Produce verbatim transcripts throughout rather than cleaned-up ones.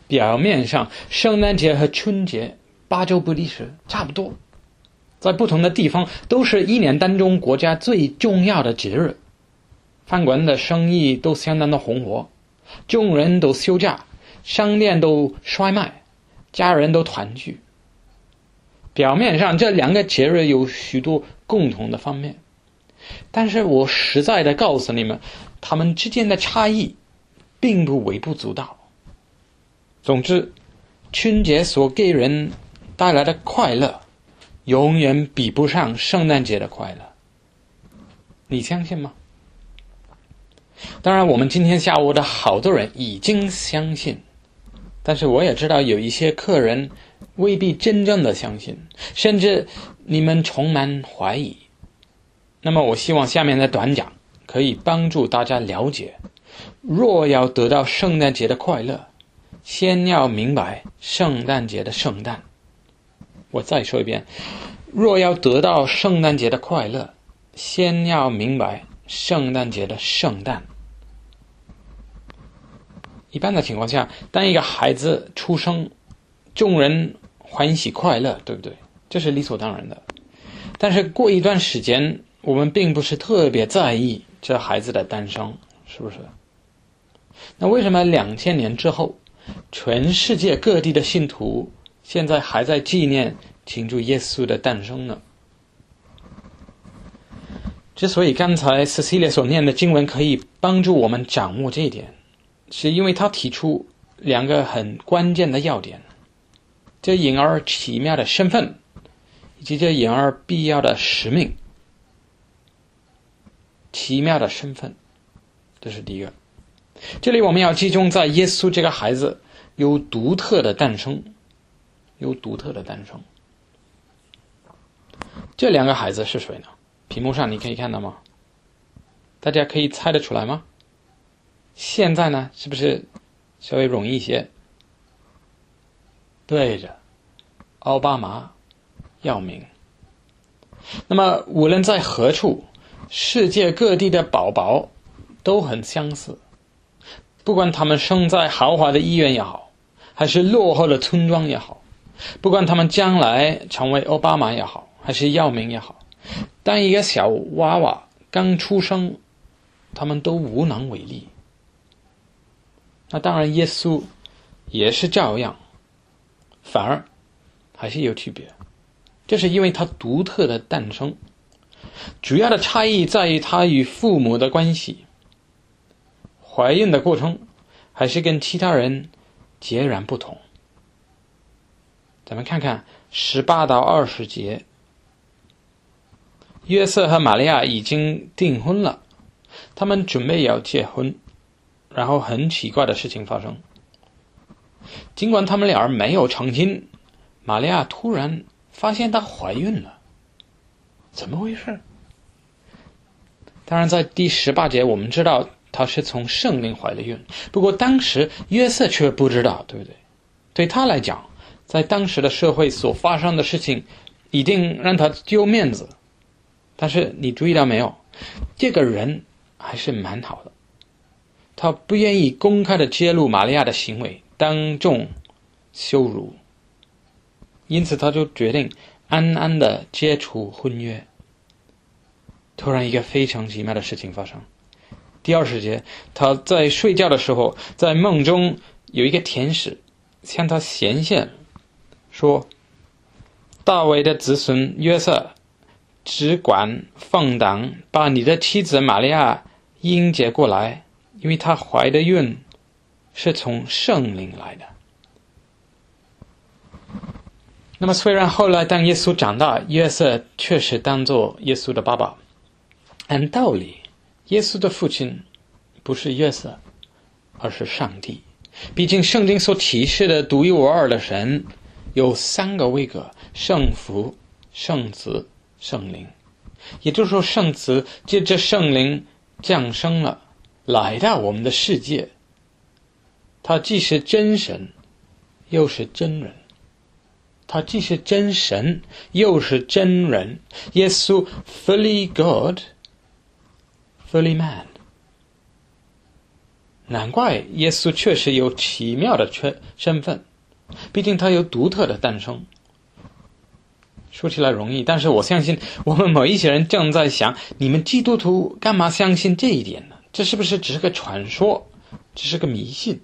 表面上圣诞节和春节八九不离十，差不多，在不同的地方都是一年当中国家最重要的节日，饭馆的生意都相当的红火，众人都休假，商店都衰卖，家人都团聚。表面上这两个节日有许多共同的方面，但是我实在的告诉你们，他们之间的差异并不微不足道。总之，春节所给人带来的快乐永远比不上圣诞节的快乐，你相信吗？当然我们今天下午的好多人已经相信，但是我也知道有一些客人未必真正的相信，甚至你们充满怀疑。那么我希望下面的短讲可以帮助大家了解，若要得到圣诞节的快乐，先要明白圣诞节的圣诞。我再说一遍，若要得到圣诞节的快乐，先要明白圣诞节的圣诞。一般的情况下，当一个孩子出生，众人欢喜快乐，对不对？这是理所当然的。但是过一段时间，我们并不是特别在意这孩子的诞生，是不是？那为什么两千年之后，全世界各地的信徒现在还在纪念庆祝耶稣的诞生呢？之所以刚才 Cecilia 所念的经文可以帮助我们掌握这一点，是因为他提出两个很关键的要点，这婴儿奇妙的身份，以及这婴儿必要的使命。奇妙的身份，这是第一个。这里我们要集中在耶稣这个孩子有独特的诞生，有独特的诞生。这两个孩子是谁呢？屏幕上你可以看到吗？大家可以猜得出来吗？现在呢，是不是稍微容易一些？对着，奥巴马、耀明。那么无论在何处，世界各地的宝宝都很相似，不管他们生在豪华的医院也好，还是落后的村庄也好，不管他们将来成为奥巴马也好，还是耀明也好，当一个小娃娃刚出生，他们都无能为力。那当然耶稣也是照样，反而还是有区别，这是因为他独特的诞生，主要的差异在于他与父母的关系，怀孕的过程还是跟其他人截然不同。咱们看看十八到二十节，约瑟和玛利亚已经订婚了，他们准备要结婚，然后很奇怪的事情发生。尽管他们俩没有成亲，玛利亚突然发现她怀孕了，怎么回事？当然在第十八节我们知道她是从圣灵怀了孕，不过当时约瑟却不知道，对不对？对他来讲，在当时的社会所发生的事情一定让他丢面子。但是你注意到没有，这个人还是蛮好的，他不愿意公开的揭露玛利亚的行为，当众羞辱，因此他就决定安安的解除婚约。突然一个非常奇妙的事情发生，第二十节，他在睡觉的时候，在梦中有一个天使向他显现，说大卫的子孙约瑟只管放胆把你的妻子玛利亚迎接过来，因为她怀的孕是从圣灵来的。那么虽然后来当耶稣长大，约瑟确实当作耶稣的爸爸，按道理耶稣的父亲不是约瑟，而是上帝。毕竟圣经所启示的独一无二的神有三个位格，圣父、圣子、圣灵。也就是说，圣子借着圣灵降生了，来到我们的世界。他既是真神，又是真人。他既是真神，又是真人。耶稣 fully God, fully man。 难怪耶稣确实有奇妙的身份，毕竟他有独特的诞生。说起来容易，但是我相信我们某一些人正在想，你们基督徒干嘛相信这一点呢？这是不是只是个传说，只是个迷信？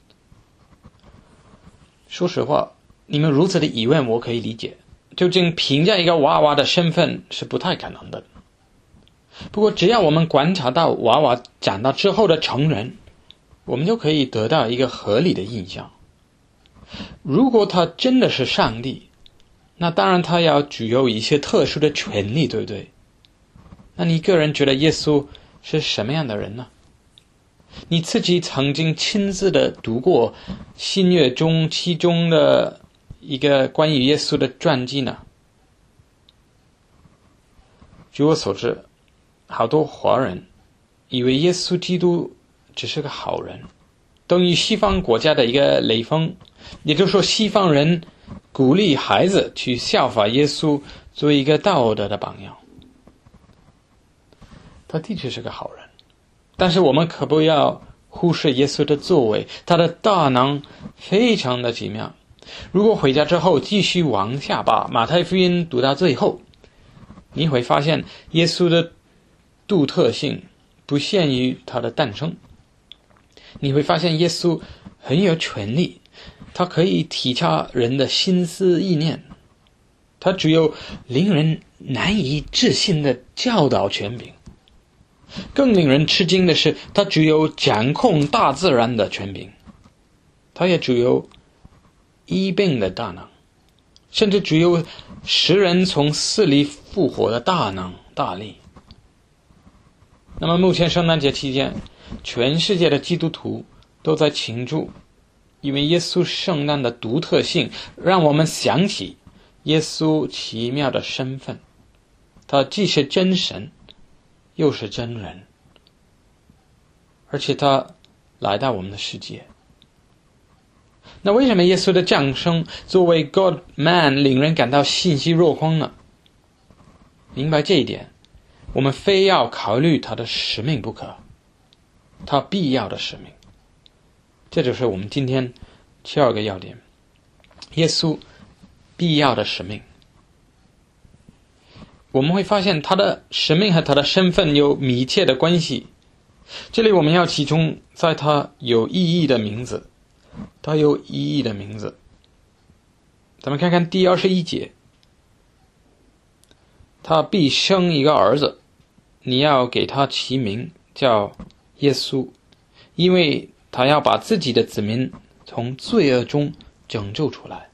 说实话，你们如此的疑问我可以理解，究竟评价一个娃娃的身份是不太可能的。不过只要我们观察到娃娃长大之后的成人，我们就可以得到一个合理的印象。如果他真的是上帝，那当然他要具有一些特殊的权利，对不对？那你个人觉得耶稣是什么样的人呢？你自己曾经亲自的读过新约中其中的一个关于耶稣的传记呢？据我所知，好多华人以为耶稣基督只是个好人，等于西方国家的一个雷锋，也就是说西方人鼓励孩子去效法耶稣，做一个道德的榜样。他的确是个好人，但是我们可不要忽视耶稣的作为，他的大能非常的奇妙。如果回家之后继续往下把马太福音读到最后，你会发现耶稣的独特性不限于他的诞生。你会发现耶稣很有权力，他可以体察人的心思意念，他具有令人难以置信的教导权柄。更令人吃惊的是，他具有掌控大自然的权柄，他也具有医病的大能，甚至具有使人从死里复活的大能大力。那么目前圣诞节期间，全世界的基督徒都在庆祝，因为耶稣圣诞的独特性让我们想起耶稣奇妙的身份，他既是真神又是真人，而且他来到我们的世界。那为什么耶稣的降生作为 God Man 令人感到欣喜若狂呢？明白这一点，我们非要考虑他的使命不可，他必要的使命。这就是我们今天第二个要点，耶稣必要的使命。我们会发现他的使命和他的身份有密切的关系。这里我们要集中在他有意义的名字，他有意义的名字。咱们看看第二十一节，他必生一个儿子，你要给他起名叫耶稣，因为他要把自己的子民从罪恶中拯救出来。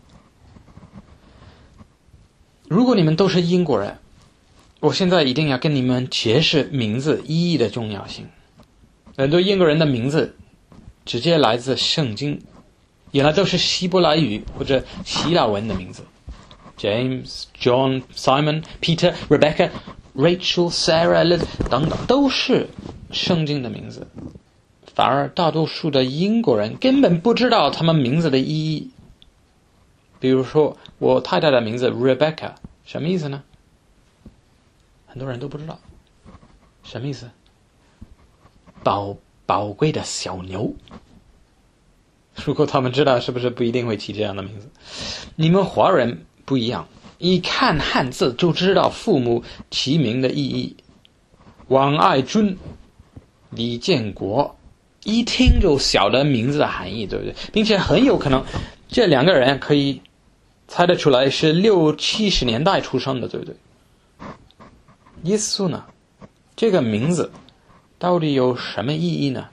如果你们都是英国人，我现在一定要跟你们解释名字意义的重要性。很多英国人的名字直接来自圣经，原来都是希伯来语或者希腊文的名字， James, John, Simon, Peter, Rebecca, Rachel, Sarah, Liz 等等，都是圣经的名字。反而大多数的英国人根本不知道他们名字的意义。比如说我太太的名字 Rebecca 什么意思呢？很多人都不知道什么意思。宝宝贵的小牛，如果他们知道，是不是不一定会起这样的名字？你们华人不一样，一看汉字就知道父母起名的意义。王爱军、李建国，一听就晓得名字的含义，对不对？并且很有可能这两个人可以猜得出来是六七十年代出生的，对不对？耶稣呢，这个名字到底有什么意义呢？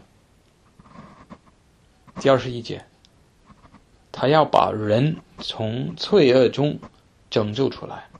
第二十一节，他要把人从罪恶中拯救出来。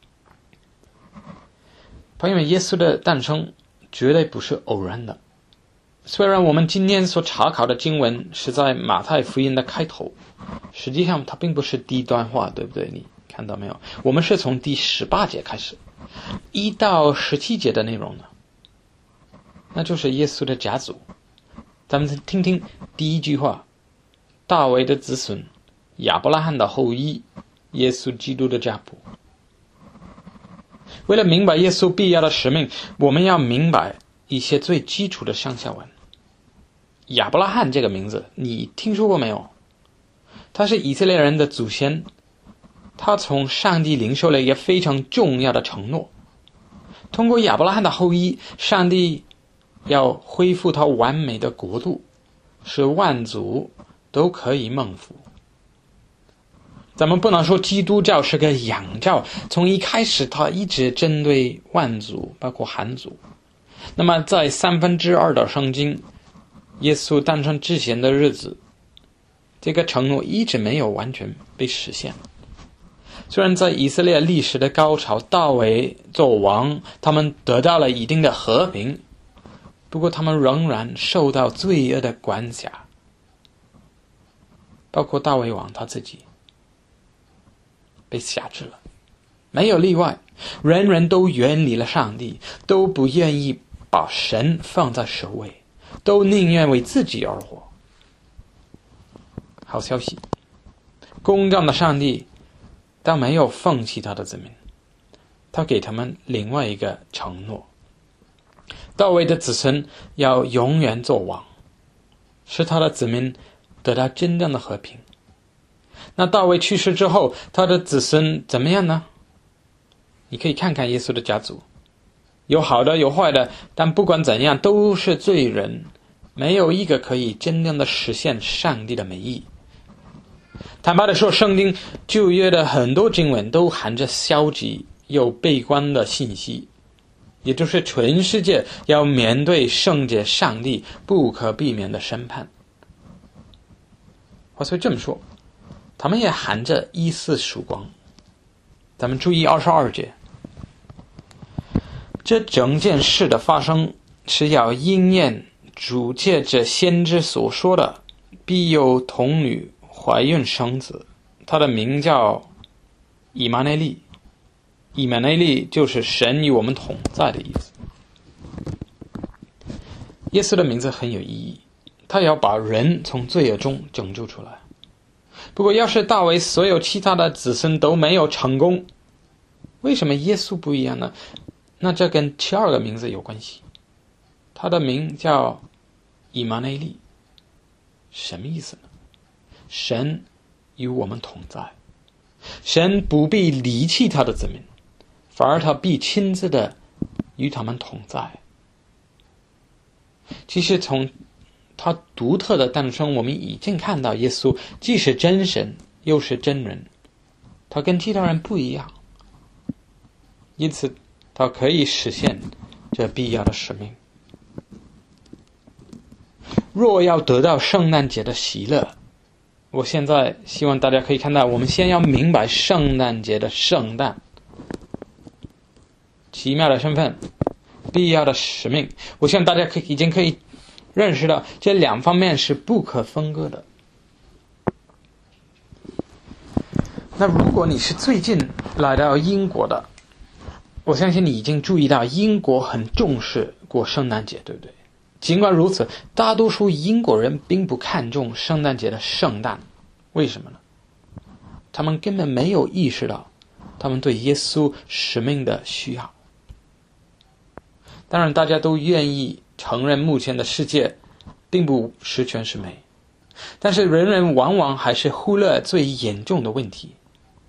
朋友们，耶稣的诞生绝对不是偶然的。虽然我们今天所查考的经文是在马太福音的开头，实际上它并不是第一段话，对不对？你看到没有？我们是从第十八节开始，一到十七节的内容呢，那就是耶稣的家族。咱们听听第一句话，大卫的子孙，亚伯拉罕的后裔，耶稣基督的家谱。为了明白耶稣必要的使命，我们要明白一些最基础的上下文。 亚伯拉罕这个名字你听说过没有？他是以色列人的祖先，他从上帝领受了一个非常重要的承诺，通过亚伯拉罕的后裔，上帝要恢复他完美的国度，使万族都可以蒙福。咱们不能说基督教是个洋教，从一开始他一直针对万族，包括汉族。那么在三分之二的圣经，耶稣诞生之前的日子，这个承诺一直没有完全被实现。虽然在以色列历史的高潮，大卫做王，他们得到了一定的和平，不过他们仍然受到罪恶的管辖，包括大卫王他自己被辖制了，没有例外，人人都远离了上帝，都不愿意把神放在首位，都宁愿为自己而活。好消息，公正的上帝但没有放弃他的子民，他给他们另外一个承诺，大卫的子孙要永远做王，使他的子民得到真正的和平。那大卫去世之后，他的子孙怎么样呢？你可以看看耶稣的家族，有好的有坏的，但不管怎样都是罪人，没有一个可以真正的实现上帝的美意。坦白的说，圣经旧约的很多经文都含着消极又悲观的信息，也就是全世界要面对圣洁上帝不可避免的审判。话虽这么说，他们也含着一丝曙光。咱们注意二十二节，这整件事的发生是要应验主借着先知所说的，必有童女怀孕生子，他的名叫以马内利。以马内利就是神与我们同在的意思。耶稣的名字很有意义，他要把人从罪恶中拯救出来。不过要是大卫所有其他的子孙都没有成功，为什么耶稣不一样呢？那这跟第二个名字有关系，他的名叫以马内利，什么意思呢？神与我们同在，神不必离弃他的子民，反而他必亲自的与他们同在。其实从他独特的诞生，我们已经看到耶稣既是真神又是真人，他跟其他人不一样，因此他可以实现这必要的使命。若要得到圣诞节的喜乐，我现在希望大家可以看到，我们先要明白圣诞节的圣诞，奇妙的身份，必要的使命。我希望大家可以已经可以认识到这两方面是不可分割的。那如果你是最近来到英国的，我相信你已经注意到英国很重视过圣诞节，对不对？尽管如此，大多数英国人并不看重圣诞节的圣诞。为什么呢？他们根本没有意识到他们对耶稣使命的需要。当然大家都愿意承认目前的世界并不十全十美，但是人人往往还是忽略最严重的问题。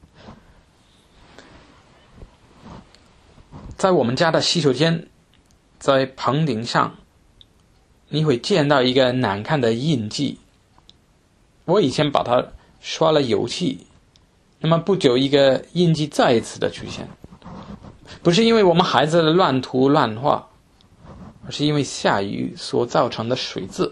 在我们家的洗手间，在棚顶上你会见到一个难看的印记，我以前把它刷了油漆，那么不久一个印记再一次的出现，不是因为我们孩子的乱涂乱画，而是因为下雨所造成的水渍。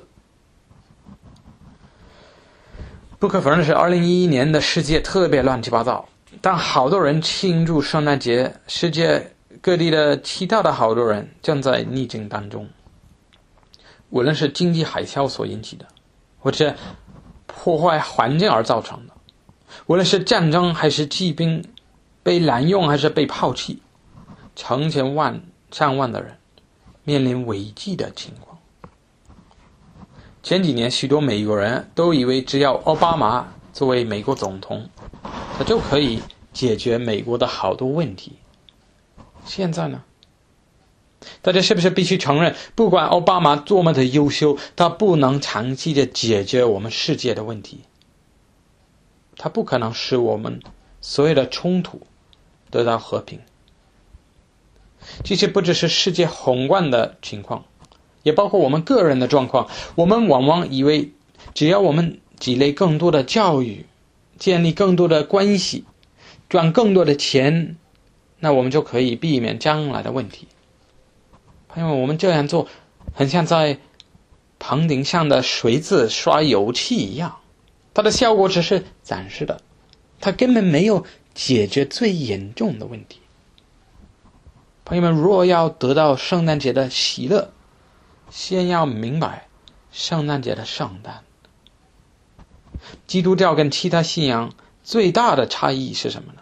不可否认的是，二零一一年的世界特别乱七八糟，但好多人庆祝圣诞节，世界各地的其他的好多人正在逆境当中，无论是经济海啸所引起的，或者破坏环境而造成的，无论是战争还是疾病，被滥用还是被抛弃，成千万上万的人面临危机的情况。前几年许多美国人都以为只要奥巴马作为美国总统，他就可以解决美国的好多问题。现在呢， 大家是不是必须承认，不管奥巴马多么的优秀，他不能长期的解决我们世界的问题，他不可能使我们所有的冲突得到和平。其实不只是世界宏观的情况，也包括我们个人的状况。我们往往以为只要我们积累更多的教育，建立更多的关系，赚更多的钱，那我们就可以避免将来的问题。因为我们这样做很像在棚顶上的水渍刷油漆一样，它的效果只是暂时的，它根本没有解决最严重的问题。朋友们，若要得到圣诞节的喜乐，先要明白圣诞节的圣诞。基督教跟其他信仰最大的差异是什么呢？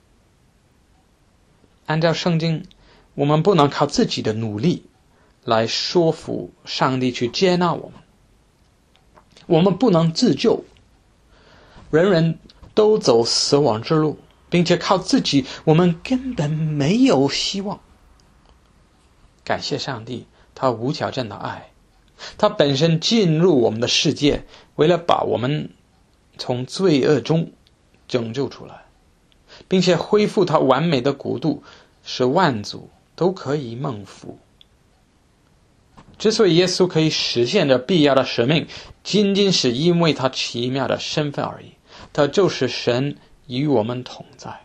按照圣经，我们不能靠自己的努力来说服上帝去接纳我们，我们不能自救，人人都走死亡之路，并且靠自己我们根本没有希望。感谢上帝，他无条件的爱，他本身进入我们的世界，为了把我们从罪恶中拯救出来，并且恢复他完美的国度，使万族都可以蒙福。之所以耶稣可以实现这必要的使命，仅仅是因为他奇妙的身份而已，他就是神与我们同在。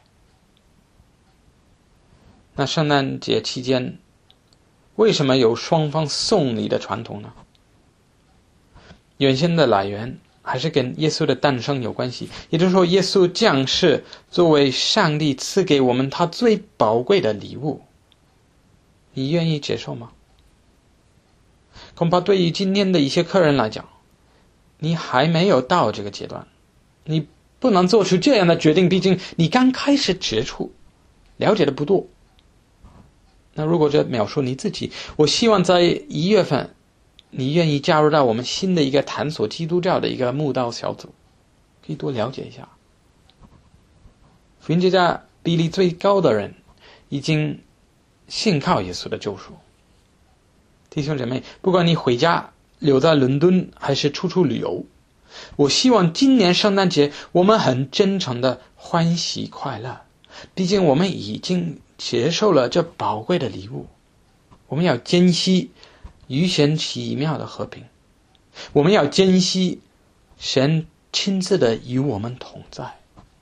那圣诞节期间为什么有双方送礼的传统呢？原先的来源还是跟耶稣的诞生有关系，也就是说耶稣降世作为上帝赐给我们他最宝贵的礼物，你愿意接受吗？恐怕对于今天的一些客人来讲，你还没有到这个阶段，你不能做出这样的决定，毕竟你刚开始接触，了解的不多。那如果这描述你自己，我希望在一月份你愿意加入到我们新的一个探索基督教的一个慕道小组，可以多了解一下。福音节家比例最高的人已经信靠耶稣的救赎。弟兄姐妹，不管你回家留在伦敦还是出处旅游，我希望今年圣诞节我们很真诚的欢喜快乐，毕竟我们已经接受了这宝贵的礼物。我们要珍惜与神奇妙的和平，我们要珍惜神亲自的与我们同在。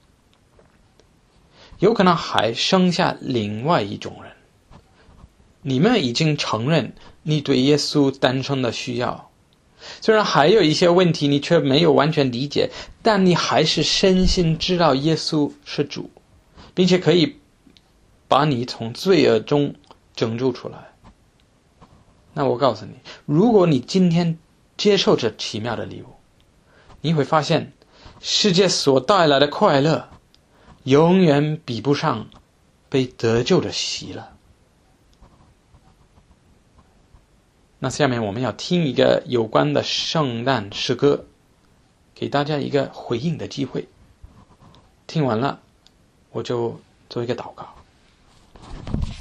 有可能还剩下另外一种人，你们已经承认你对耶稣诞生的需要，虽然还有一些问题你却没有完全理解，但你还是深信知道耶稣是主，并且可以把你从罪恶中拯救出来。那我告诉你，如果你今天接受这奇妙的礼物，你会发现世界所带来的快乐永远比不上被得救的喜乐。那下面我们要听一个有关的圣诞诗歌，给大家一个回应的机会。听完了，我就做一个祷告。